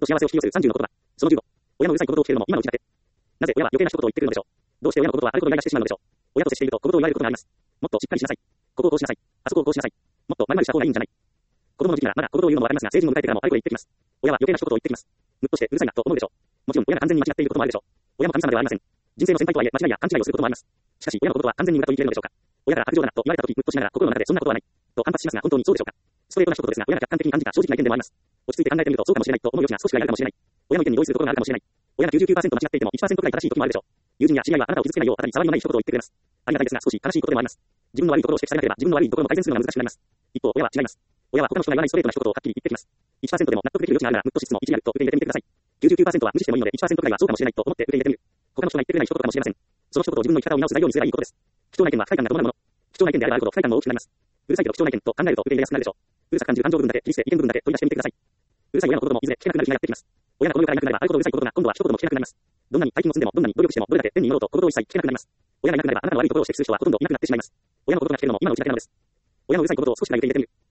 と幸せを引き寄せる30の言葉。その15。親のうるさい小言を聞けるのも今のうちだけ。なぜ親は余計な一言を言ってくるのでしょう。どうして親のことはあることをイライラしてしまうのでしょう。親と接していると小言を言われることがあります。もっとしっかりしなさい。ここをこうしなさい。あそこをこうしなさい。もっと丸々した方がいいんじゃない。子供の時期ならまだ小言を言うのもわかりますが、成人を迎えてからもあれこれ言ってきます。親は余計な一言を言ってきます。むっとしてうるさいなと思うでしょう。もちろん親が完全に間違っていることもあるでしょう。親も神様ではありません。人生の先輩とはいえ間違いや勘違いをすることもあります。しかし親のことは完全に無駄と言い切れるのでしょうか。親から白状だなと言われた時むっとしながら心の中でそんなことはないと反発しますが本当にそうでしょうか。ストレートな一言ですが親が客観的に感じた正直な意見でもあります。落ち着いて考えてみるとそうかもしれないと思う余地が少しはあるかもしれない。親の意見に同意することがあるかもしれない。親が 99% 間違っていても 1% くらい正しい時もあるでしょう。友人や知り合いはあなたを傷つけないようあたり障りのない一言を言ってくれます。ありがたいですが少し悲しいことでもあります。自分の悪いところを指摘されなければ自分の悪いところも改善するのが難しくなります。一方親は違います。親は他の人が言わないストレートな一言をはっきり言ってきます。1% でも納得できる余地があるならむっとしつつも1にあると受け入れてみてください。99% は無視してもいいので 1% くらいはそうかもしれないと思って受け入れてみる。他の人が言ってくれない一言かもしれません。その一言を自分の生き方を見直す材料にすればいいことです。貴重な意見は不快感が伴うもの。貴重な意見であればあるほど不快感も大きくなります。うるさいけど貴重な意見と考えると受け入れやすくなるでしょう。うるさく感じる感情部分だけ切り捨て意見部分だけ取り出してみてください。うるさい親の言葉もいずれ聞けなくなる日がやってきます。親がこの世からいなくなればあるほどうるさいことが今度は一言も聞けなくなります。どんなに大金を積んでもどんなに努力してもどれだけ天に祈ろうと小言を一切聞けなくなります。親がいなくなればあなたの悪いところを指摘する人はほとんどいなくなってしまいます。親の言葉が聞けるのも今のうちだけなのです。親のうるさいことを少しだけ受け入れてみる。